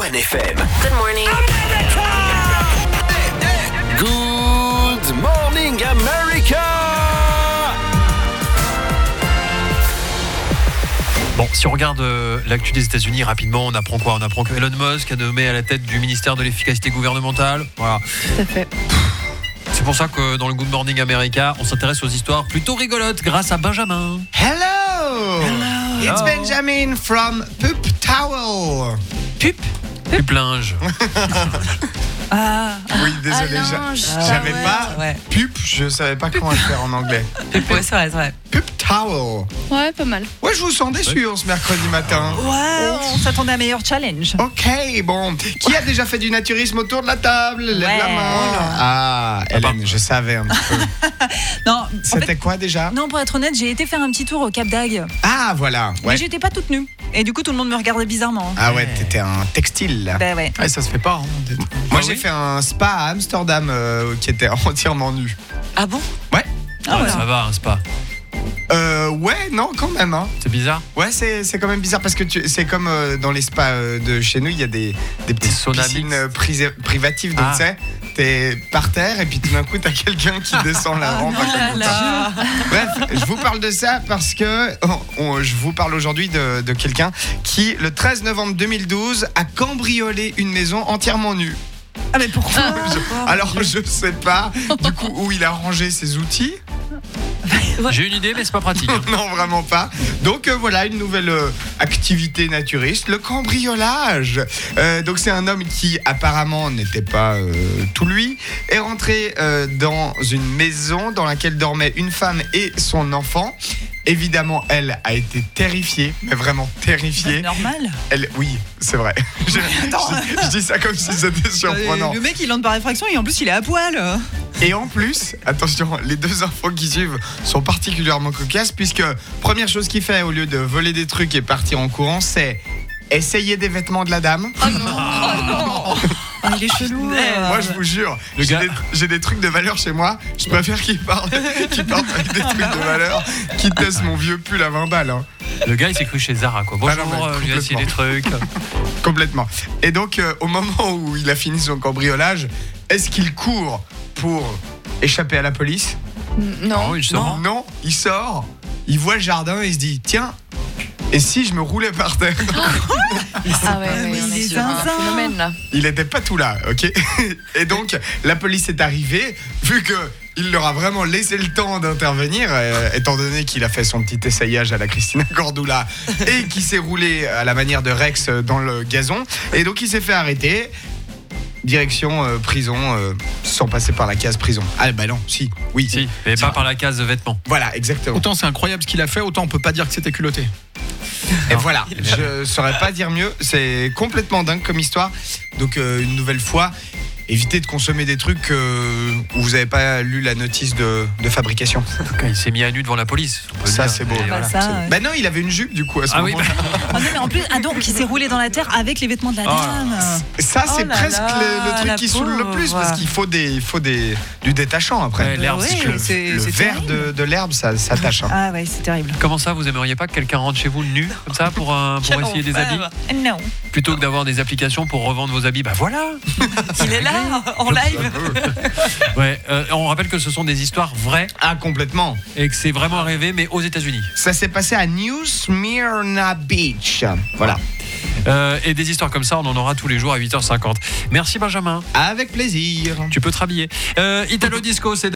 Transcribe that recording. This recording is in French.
One FM. Good morning. Good morning, America! Bon, si on regarde l'actu des États-Unis rapidement, on apprend quoi ? On apprend que Elon Musk a nommé à la tête du ministère de l'efficacité gouvernementale. Voilà. Tout à fait. C'est pour ça que dans le Good Morning America, on s'intéresse aux histoires plutôt rigolotes grâce à Benjamin. Hello! It's Benjamin from Poop Towel. Pup linge. Oui, désolé, linge. j'avais ouais. pas Ouais. pup, je savais pas comment le faire en anglais. Ouais, c'est vrai. Poop Towel. Ouais, pas mal. Ouais, je vous sens déçu ce mercredi matin. Ouais, on s'attendait à un meilleur challenge. Ok, bon. Qui a déjà fait du naturisme autour de la table? Lève la main. Oh là. Ah, Hélène, je savais un petit peu. Non, en C'était fait, quoi déjà? non, pour être honnête, j'ai été faire un petit tour au Cap d'Agde. Ah, voilà. Mais Ouais. j'étais pas toute nue. Et du coup, tout le monde me regardait bizarrement. Ah ouais, t'étais un textile là. Ben ouais. Ouais, ça se fait pas. Moi, j'ai fait un spa à Amsterdam qui était entièrement nu. Ah bon? Ouais. Ah ouais. Ça va, un spa. Ouais, non, quand même. Hein. C'est bizarre. Ouais, c'est quand même bizarre parce que c'est comme dans les spas de chez nous, il y a des petites saunas piscines mixtes. privatives. Donc, Ah. tu sais, t'es par terre et puis tout d'un coup, t'as quelqu'un qui descend la rampe. à côté de toi. Bref, je vous parle de ça parce que je vous parle aujourd'hui de quelqu'un qui, le 13 novembre 2012, a cambriolé une maison entièrement nue. Ah mais pourquoi? Alors, je sais pas du coup où il a rangé ses outils. J'ai une idée, mais c'est pas pratique. Non, vraiment pas. Donc voilà, une nouvelle activité naturiste, le cambriolage. Donc c'est un homme qui apparemment n'était pas tout lui, est rentré dans une maison dans laquelle dormaient une femme et son enfant. Évidemment, elle a été terrifiée, mais vraiment terrifiée. Normal. Oui, c'est vrai. Je dis ça comme si c'était surprenant. Le mec, il entre par effraction et en plus, il est à poil. Et en plus, attention, les deux infos qui suivent sont particulièrement cocasses puisque première chose qu'il fait au lieu de voler des trucs et partir en courant, c'est essayer des vêtements de la dame. Ah, il est chelou. Moi, je vous jure, j'ai des trucs de valeur chez moi. Je préfère qu'il parte avec des trucs de valeur qui testent mon vieux pull à 20 balles. Hein. Le gars, il s'est cru chez Zara, quoi. Ah non, Bonjour, mais je vais essayer des trucs. Complètement. Et donc, au moment où il a fini son cambriolage, est-ce qu'il court pour échapper à la police? Non. il sort. Non, il sort, il voit le jardin et il se dit tiens, et si je me roulais par terre? Ah ouais, mais on il est est sur un zinzin. phénomène là. Il était pas tout là, ok? Et donc, la police est arrivée, vu que il leur a vraiment laissé le temps d'intervenir, étant donné qu'il a fait son petit essayage à la Christina Cordula et qu'il s'est roulé à la manière de Rex dans le gazon. Et donc, il s'est fait arrêter. Direction prison, sans passer par la case prison. Ah bah non, oui. Si, mais pas par la case vêtements. Voilà, exactement. Autant c'est incroyable ce qu'il a fait, autant on peut pas dire que c'était culotté. Et voilà, je saurais pas dire mieux. C'est complètement dingue comme histoire. Donc une nouvelle fois, évitez de consommer des trucs où vous n'avez pas lu la notice de fabrication. En tout cas, il s'est mis à nu devant la police. on peut Ça, dire. c'est beau. Et Bah, voilà. ça, Bah non, il avait une jupe du coup à ce Ah oui, moment. Ah non, mais en plus, donc il s'est roulé dans la terre avec les vêtements de la dame. Ça, c'est Oh là presque là, le truc la qui saoule le plus pauvre. parce qu'il faut du détachant après. Ouais, l'herbe, Ouais, c'est que- c'est Le vert terrible. de l'herbe, ça tâche. Hein. Ah ouais, c'est terrible. Comment ça, vous aimeriez pas que quelqu'un rentre chez vous nu, comme ça, pour essayer des habits? Non. Plutôt que d'avoir des applications pour revendre vos habits, bah voilà. Il est là, en live. Ouais, on rappelle que ce sont des histoires vraies Ah, complètement. et que c'est vraiment arrivé, mais aux États-Unis. Ça s'est passé à New Smyrna Beach. Voilà. Et des histoires comme ça, on en aura tous les jours à 8h50. Merci Benjamin. Avec plaisir. Tu peux te rhabiller. Italo Disco, c'est